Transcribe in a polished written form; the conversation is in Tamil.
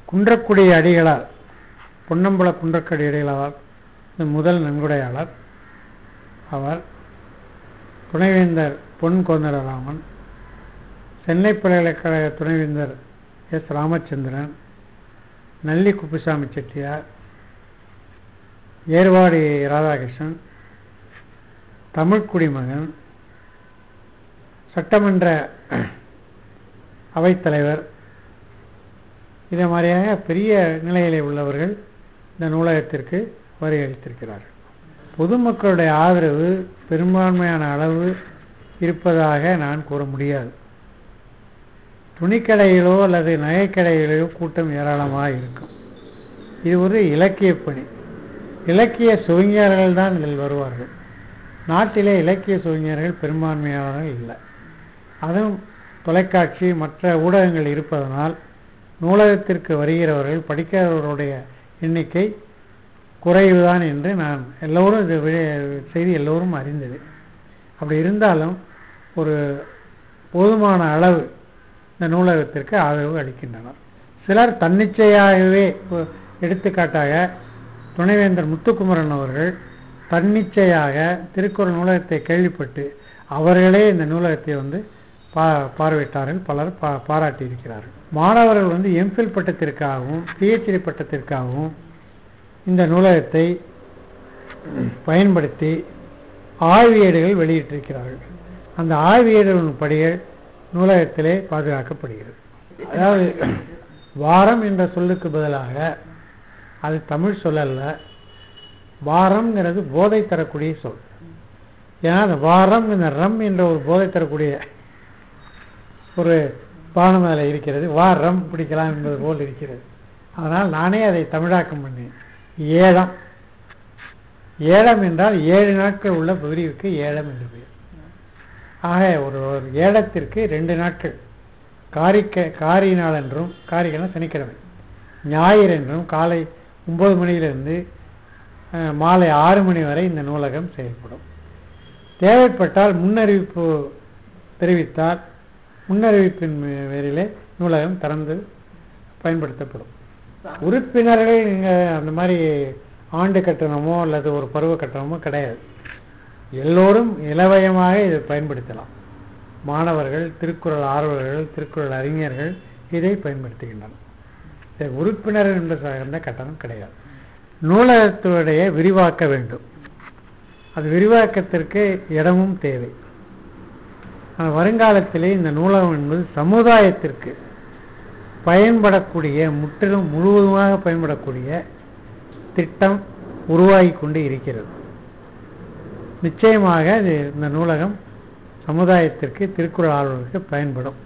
குன்றக்குடி அடிகளார், பொன்னம்பல குன்றக்குடி அடிகளார் முதல் நன்கொடையாளர். அவர் துணைவேந்தர் பொன் கோதண்டராமன், சென்னை பல்கலைக்கழக துணைவேந்தர் எஸ். ராமச்சந்திரன், நல்லி குப்புசாமி செட்டியார், ஏர்வாடி ராதாகிருஷ்ணன், தமிழ் குடிமகன், சட்டமன்ற அவைத்தலைவர், இதை மாதிரியாக பெரிய நிலையிலே உள்ளவர்கள் இந்த நூலகத்திற்கு வருகை. பொதுமக்களுடைய ஆதரவு பெரும்பான்மையான அளவு இருப்பதாக நான் கூற முடியாது. துணிக்கடையிலோ அல்லது நகைக்கடையிலோ கூட்டம் ஏராளமாக இருக்கும். இது ஒரு இலக்கிய பணி. இலக்கிய சுவிஞர்கள் தான் இதில் வருவார்கள். நாட்டிலே இலக்கிய சுவிஞர்கள் பெரும்பான்மையானவர்கள் இல்லை. அதுவும் தொலைக்காட்சி மற்ற ஊடகங்கள் இருப்பதனால் நூலகத்திற்கு வருகிறவர்கள் படிக்கிறவர்களுடைய எண்ணிக்கை குறைவுதான் என்று நான் எல்லோரும் இது செய்தி எல்லோரும் அறிந்தது. அப்படி இருந்தாலும் ஒரு போதுமான அளவு இந்த நூலகத்திற்கு ஆதரவு அளிக்கின்றனர். சிலர் தன்னிச்சையாகவே, எடுத்துக்காட்டாக துணைவேந்தர் முத்துக்குமரன் அவர்கள் தன்னிச்சையாக திருக்குறள் நூலகத்தை கேள்விப்பட்டு அவர்களே இந்த நூலகத்தை பார்வையிட்டார்கள். பலர் பாராட்டியிருக்கிறார்கள். மாணவர்கள் எம்ஃபில் பட்டத்திற்காகவும் பிஹெச்டி பட்டத்திற்காகவும் இந்த நூலகத்தை பயன்படுத்தி ஆய்வியேடுகள் வெளியிட்டிருக்கிறார்கள். அந்த ஆய்வியேடுகளின் படிகள் நூலகத்திலே பாதுகாக்கப்படுகிறது. அதாவது வாரம் என்ற சொல்லுக்கு பதிலாக, அது தமிழ் சொல்லல்ல, வாரம்ங்கிறது போதை தரக்கூடிய சொல். ஏன்னா அந்த வாரம் இந்த ரம் என்ற ஒரு போதை தரக்கூடிய ஒரு பானம் அதில் இருக்கிறது. வாரம் பிடிக்கலாம் என்பது போல் இருக்கிறது. அதனால் நானே அதை தமிழாக்கம் பண்ணேன். ஏழம், ஏழம் என்றால் 7 நாட்கள் உள்ள பிரிவுக்கு ஏழம் என்று பெயர். ஆக ஒரு ஏலத்திற்கு 2 நாட்கள், காரி நாள் என்றும், காரிகள்னா சனிக்கிழமை, ஞாயிறு என்றும் காலை 9 மணியிலிருந்து மாலை 6 மணி வரை இந்த நூலகம் செயல்படும். தேவைப்பட்டால் முன்னறிவிப்பு தெரிவித்தால் முன்னறிவிப்பின் பேரிலே நூலகம் திறந்து பயன்படுத்தப்படும். உறுப்பினர்கள் அந்த மாதிரி ஆண்டு கட்டணமோ அல்லது ஒரு பருவ கட்டணமோ கிடையாது. எல்லோரும் இலவயமாக இதை பயன்படுத்தலாம். மாணவர்கள், திருக்குறள் ஆர்வலர்கள், திருக்குறள் அறிஞர்கள் இதை பயன்படுத்துகின்றனர். உறுப்பினர்கள் என்ற சார்ந்த கட்டணம் கிடையாது. நூலகத்துடைய விரிவாக்க வேண்டும். அது விரிவாக்கத்திற்கு இடமும் தேவை. வருங்காலத்திலே இந்த நூலகம் என்பது சமுதாயத்திற்கு பயன்படக்கூடிய, முற்றிலும் முழுவதுமாக பயன்படக்கூடிய திட்டம் உருவாகி கொண்டு இருக்கிறது. நிச்சயமாக இந்த நூலகம் சமுதாயத்திற்கு, திருக்குறள் ஆர்வலர்களுக்கு பயன்படும்.